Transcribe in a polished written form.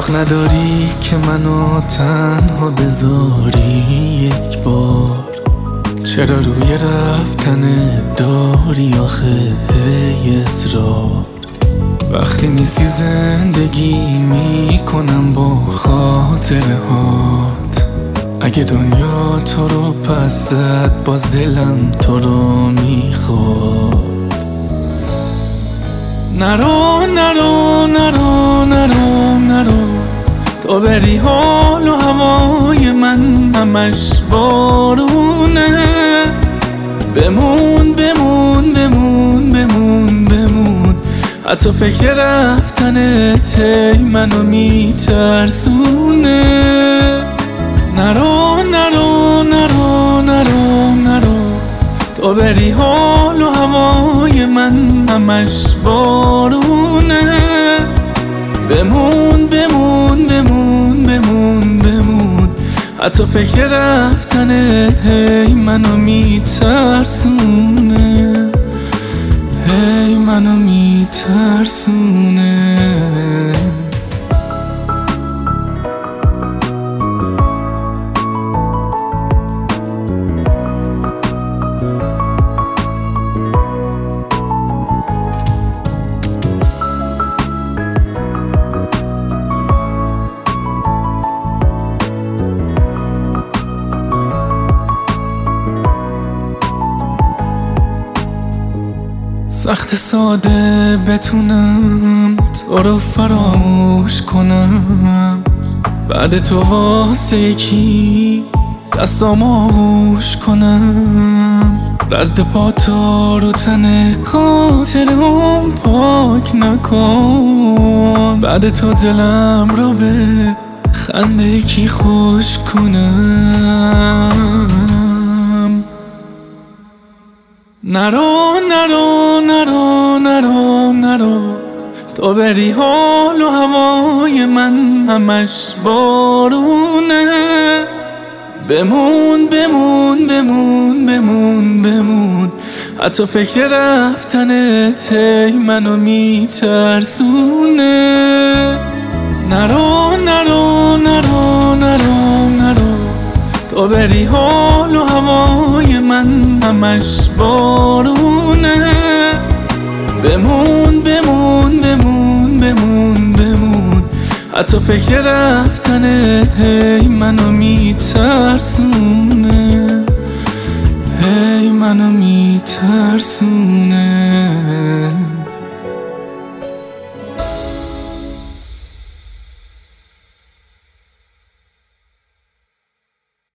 حق نداری که منو تنها بذاری یک بار. چرا روی رفتن داری آخه هی اصرار؟ وقتی نیستی زندگی میکنم با خاطره هات. اگه دنیا تو رو پس زد باز دلم تو رو میخواد. نرو نرو نرو نرو نرو، تو بری حال و هوای من همش بارونه. بمون بمون بمون بمون بمون، حتی فکر رفتنت منو میترسونه. نرو نرو نرو نرو نرو، تو بری حال و هوای من همش بارونه. بمون بمون بمون بمون بمون، حتی فکر رفتنت منو میترسونه. منو میترسونه. سخت ساده بتونم تو رو فراموش کنم، بعد تو واسه یکی دستام آغوش کنم. رد پا تو رو تن خاطرم پاک نکن، بعد تو دلم رو به خنده یکی خوش کنم. نرو نرو نرو نرو نرو، تو بری حال و هوای من همش بارونه. بمون بمون بمون بمون بمون، حتی فکر رفتنت منو میترسونه. نرو نرو نرو نرو نرو، تو بری حال و هوای من همش بارونه. بمون بمون بمون بمون بمون، حتی فکر رفتنت منو میترسونه. منو میترسونه.